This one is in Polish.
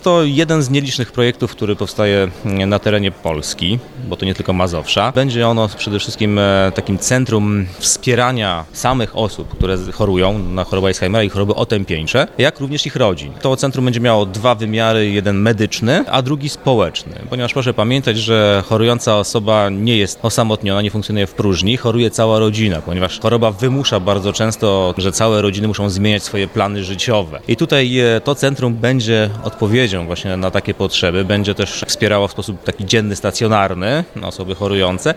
To jeden z nielicznych projektów, który powstaje na terenie Polski, bo to nie tylko Mazowsza. Będzie ono przede wszystkim takim centrum wspierania samych osób, które chorują na chorobę Alzheimera i choroby otępieńcze, jak również ich rodzin. To centrum będzie miało dwa wymiary, jeden medyczny, a drugi społeczny, ponieważ proszę pamiętać, że chorująca osoba nie jest osamotniona, nie funkcjonuje w próżni, choruje cała rodzina, ponieważ choroba wymusza bardzo często, że całe rodziny muszą zmieniać swoje plany życiowe. I tutaj to centrum będzie odpowiedzią właśnie na takie potrzeby, będzie też wspierało w sposób taki dzienny, stacjonarny osoby chorujące,